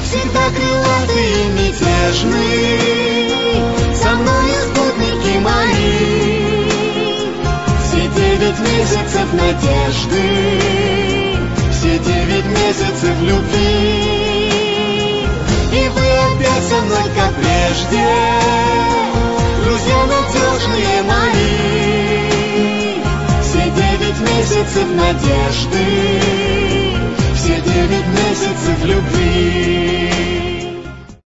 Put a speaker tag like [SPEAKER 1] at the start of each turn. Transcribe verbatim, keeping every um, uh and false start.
[SPEAKER 1] всегда крылатый и мятежный, со мною спутники мои. Все девять месяцев надежды, все девять месяцев любви. И вы опять со мной, как прежде, друзья надежные мои. Все девять месяцев надежды, все девять месяцев любви.